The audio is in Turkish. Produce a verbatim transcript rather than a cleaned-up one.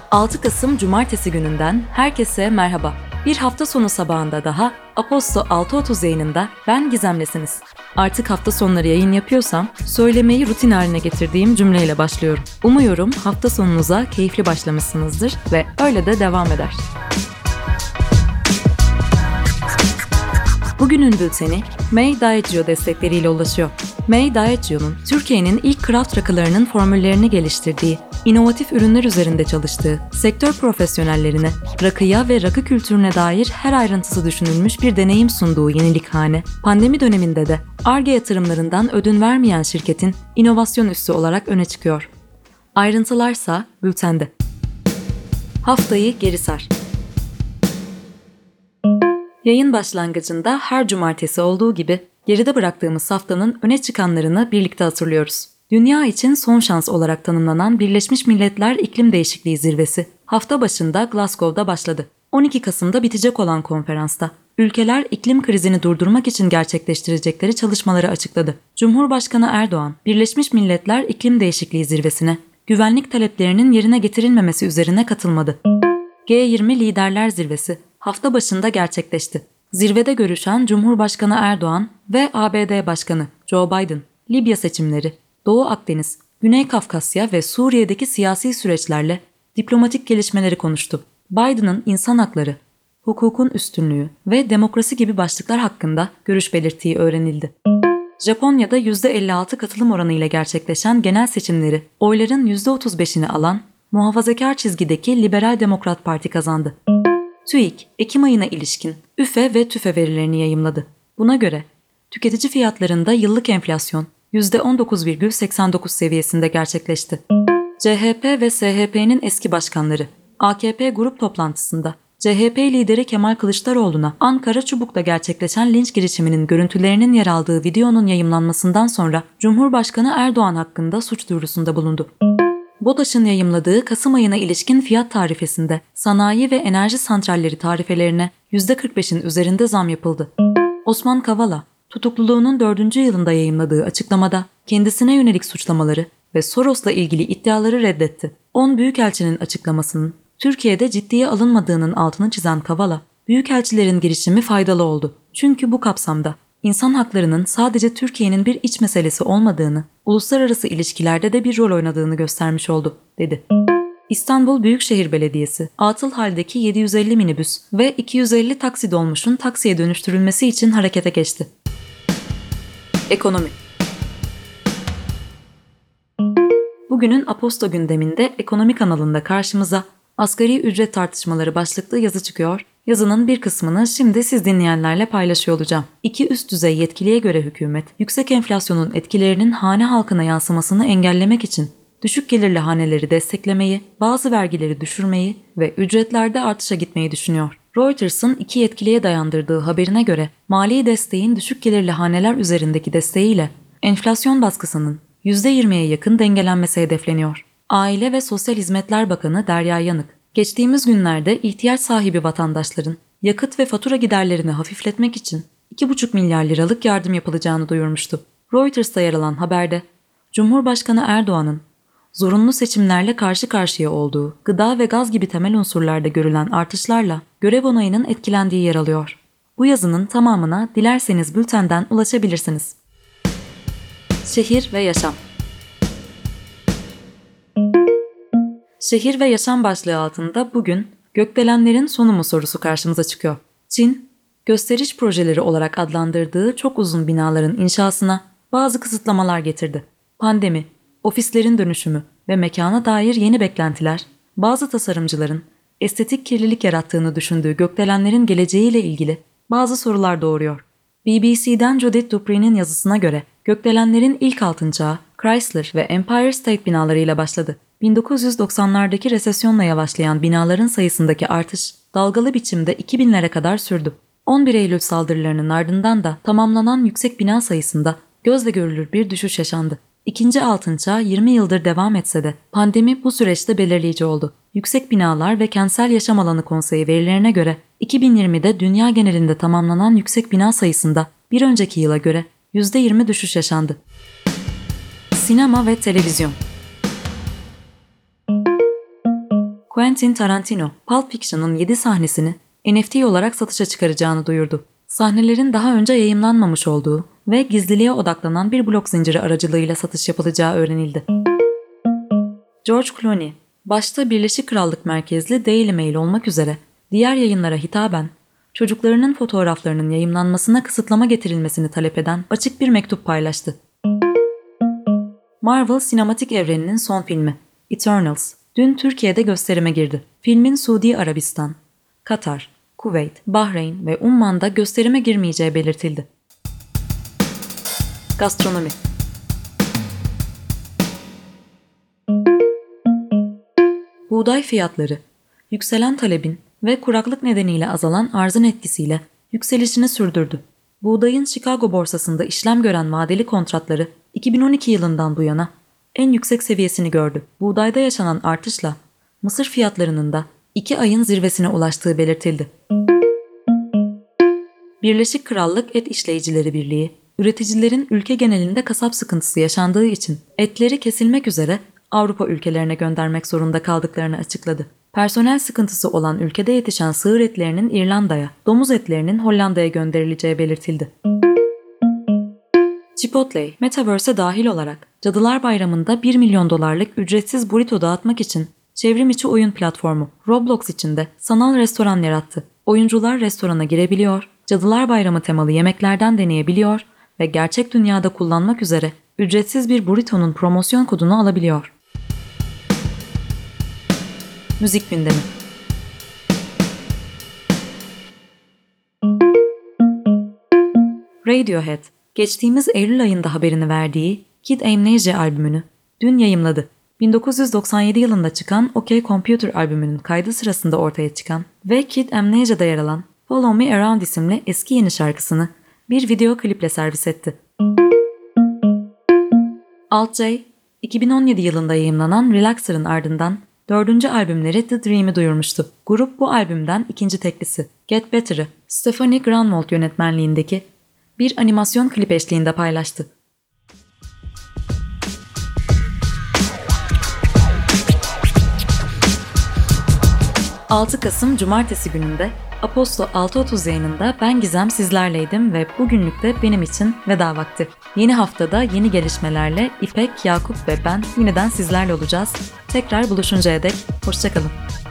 altı Kasım Cumartesi gününden herkese merhaba. Bir hafta sonu sabahında daha Aposto altı otuz yayınında ben Gizem'lesiniz. Artık hafta sonları yayın yapıyorsam söylemeyi rutin haline getirdiğim cümleyle başlıyorum. Umuyorum hafta sonunuza keyifli başlamışsınızdır ve öyle de devam eder. Bugünün bülteni May Diageo destekleriyle ulaşıyor. May Diageo'nun Türkiye'nin ilk craft rakılarının formüllerini geliştirdiği, inovatif ürünler üzerinde çalıştığı, sektör profesyonellerine rakıya ve rakı kültürüne dair her ayrıntısı düşünülmüş bir deneyim sunduğu yenilikhane, pandemi döneminde de Ar-Ge yatırımlarından ödün vermeyen şirketin inovasyon üssü olarak öne çıkıyor. Ayrıntılarsa bültende. Haftayı geri sar. Yayın başlangıcında her cumartesi olduğu gibi geride bıraktığımız haftanın öne çıkanlarını birlikte hatırlıyoruz. Dünya için son şans olarak tanımlanan Birleşmiş Milletler İklim Değişikliği Zirvesi hafta başında Glasgow'da başladı. on iki Kasım'da bitecek olan konferansta ülkeler iklim krizini durdurmak için gerçekleştirecekleri çalışmaları açıkladı. Cumhurbaşkanı Erdoğan, Birleşmiş Milletler İklim Değişikliği Zirvesi'ne güvenlik taleplerinin yerine getirilmemesi üzerine katılmadı. G yirmi Liderler Zirvesi hafta başında gerçekleşti. Zirvede görüşen Cumhurbaşkanı Erdoğan ve A B D Başkanı Joe Biden, Libya seçimleri, Doğu Akdeniz, Güney Kafkasya ve Suriye'deki siyasi süreçlerle diplomatik gelişmeleri konuştu. Biden'ın insan hakları, hukukun üstünlüğü ve demokrasi gibi başlıklar hakkında görüş belirttiği öğrenildi. Japonya'da yüzde elli altı katılım oranı ile gerçekleşen genel seçimleri oyların yüzde otuz beşini alan muhafazakar çizgideki Liberal Demokrat Parti kazandı. TÜİK, Ekim ayına ilişkin üfe ve tüfe verilerini yayımladı. Buna göre tüketici fiyatlarında yıllık enflasyon yüzde on dokuz virgül seksen dokuz seviyesinde gerçekleşti. C H P ve S H P'nin eski başkanları A K P grup toplantısında C H P lideri Kemal Kılıçdaroğlu'na Ankara Çubuk'ta gerçekleşen linç girişiminin görüntülerinin yer aldığı videonun yayımlanmasından sonra Cumhurbaşkanı Erdoğan hakkında suç duyurusunda bulundu. BODAŞ'ın yayımladığı Kasım ayına ilişkin fiyat tarifesinde sanayi ve enerji santralleri tarifelerine yüzde kırk beşin üzerinde zam yapıldı. Osman Kavala, tutukluluğunun dördüncü yılında yayımladığı açıklamada kendisine yönelik suçlamaları ve Soros'la ilgili iddiaları reddetti. on Büyükelçinin açıklamasının Türkiye'de ciddiye alınmadığının altını çizen Kavala, Büyükelçilerin girişimi faydalı oldu. Çünkü bu kapsamda İnsan haklarının sadece Türkiye'nin bir iç meselesi olmadığını, uluslararası ilişkilerde de bir rol oynadığını göstermiş oldu, dedi. İstanbul Büyükşehir Belediyesi, atıl haldeki yedi yüz elli minibüs ve iki yüz elli taksi dolmuşun taksiye dönüştürülmesi için harekete geçti. Ekonomi. Bugünün Aposto gündeminde ekonomi kanalında karşımıza asgari ücret tartışmaları başlıklı yazı çıkıyor. Yazının bir kısmını şimdi siz dinleyenlerle paylaşıyor olacağım. İki üst düzey yetkiliye göre hükümet, yüksek enflasyonun etkilerinin hane halkına yansımasını engellemek için düşük gelirli haneleri desteklemeyi, bazı vergileri düşürmeyi ve ücretlerde artışa gitmeyi düşünüyor. Reuters'ın iki yetkiliye dayandırdığı haberine göre mali desteğin düşük gelirli haneler üzerindeki desteğiyle enflasyon baskısının yüzde yirmiye yakın dengelenmesi hedefleniyor. Aile ve Sosyal Hizmetler Bakanı Derya Yanık, geçtiğimiz günlerde ihtiyaç sahibi vatandaşların yakıt ve fatura giderlerini hafifletmek için iki buçuk milyar liralık yardım yapılacağını duyurmuştu. Reuters'ta yer alan haberde, Cumhurbaşkanı Erdoğan'ın zorunlu seçimlerle karşı karşıya olduğu gıda ve gaz gibi temel unsurlarda görülen artışlarla görev onayının etkilendiği yer alıyor. Bu yazının tamamına dilerseniz bültenden ulaşabilirsiniz. Şehir ve yaşam. Şehir ve yaşam başlığı altında bugün gökdelenlerin sonu mu sorusu karşımıza çıkıyor. Çin, gösteriş projeleri olarak adlandırdığı çok uzun binaların inşasına bazı kısıtlamalar getirdi. Pandemi, ofislerin dönüşümü ve mekana dair yeni beklentiler, bazı tasarımcıların estetik kirlilik yarattığını düşündüğü gökdelenlerin geleceğiyle ilgili bazı sorular doğuruyor. B B C'den Judith Dupree'nin yazısına göre gökdelenlerin ilk altın çağı Chrysler ve Empire State binalarıyla başladı. bin dokuz yüz doksanlardaki resesyonla yavaşlayan binaların sayısındaki artış dalgalı biçimde iki binlere kadar sürdü. on bir Eylül saldırılarının ardından da tamamlanan yüksek bina sayısında gözle görülür bir düşüş yaşandı. İkinci altın çağ yirmi yıldır devam etse de pandemi bu süreçte belirleyici oldu. Yüksek Binalar ve Kentsel Yaşam Alanı Konseyi verilerine göre iki bin yirmide dünya genelinde tamamlanan yüksek bina sayısında bir önceki yıla göre yüzde yirmi düşüş yaşandı. Sinema ve televizyon. Quentin Tarantino, Pulp Fiction'ın yedi sahnesini N F T olarak satışa çıkaracağını duyurdu. Sahnelerin daha önce yayımlanmamış olduğu ve gizliliğe odaklanan bir blok zinciri aracılığıyla satış yapılacağı öğrenildi. George Clooney, başta Birleşik Krallık merkezli Daily Mail olmak üzere diğer yayınlara hitaben, çocuklarının fotoğraflarının yayımlanmasına kısıtlama getirilmesini talep eden açık bir mektup paylaştı. Marvel sinematik evreninin son filmi, Eternals, dün Türkiye'de gösterime girdi. Filmin Suudi Arabistan, Katar, Kuveyt, Bahreyn ve Umman'da gösterime girmeyeceği belirtildi. Gastronomi. Buğday fiyatları, yükselen talebin ve kuraklık nedeniyle azalan arzın etkisiyle yükselişini sürdürdü. Buğdayın Chicago borsasında işlem gören vadeli kontratları iki bin on iki yılından bu yana en yüksek seviyesini gördü. Buğdayda yaşanan artışla mısır fiyatlarının da iki ayın zirvesine ulaştığı belirtildi. Birleşik Krallık Et İşleyicileri Birliği, üreticilerin ülke genelinde kasap sıkıntısı yaşandığı için etleri kesilmek üzere Avrupa ülkelerine göndermek zorunda kaldıklarını açıkladı. Personel sıkıntısı olan ülkede yetişen sığır etlerinin İrlanda'ya, domuz etlerinin Hollanda'ya gönderileceği belirtildi. Chipotle, Metaverse'e dahil olarak Cadılar Bayramı'nda bir milyon dolarlık ücretsiz burrito dağıtmak için çevrim içi oyun platformu Roblox içinde sanal restoran yarattı. Oyuncular restorana girebiliyor, Cadılar Bayramı temalı yemeklerden deneyebiliyor ve gerçek dünyada kullanmak üzere ücretsiz bir burritonun promosyon kodunu alabiliyor. Müzik gündemi. Radiohead, geçtiğimiz Eylül ayında haberini verdiği Kid Amnesia albümünü dün yayımladı. bin dokuz yüz doksan yedi yılında çıkan OK Computer albümünün kaydı sırasında ortaya çıkan ve Kid Amnesia'da yer alan Follow Me Around isimli eski yeni şarkısını bir video kliple servis etti. Alt-J, iki bin on yedi yılında yayımlanan Relaxer'ın ardından dördüncü albümleri The Dream'i duyurmuştu. Grup bu albümden ikinci teklisi Get Better'ı Stephanie Granwald yönetmenliğindeki bir animasyon klip eşliğinde paylaştı. altı Kasım Cumartesi gününde Apostol altı otuz yayınında ben Gizem sizlerleydim ve bugünlük de benim için veda vakti. Yeni haftada yeni gelişmelerle İpek, Yakup ve ben yeniden sizlerle olacağız. Tekrar buluşuncaya dek hoşça kalın.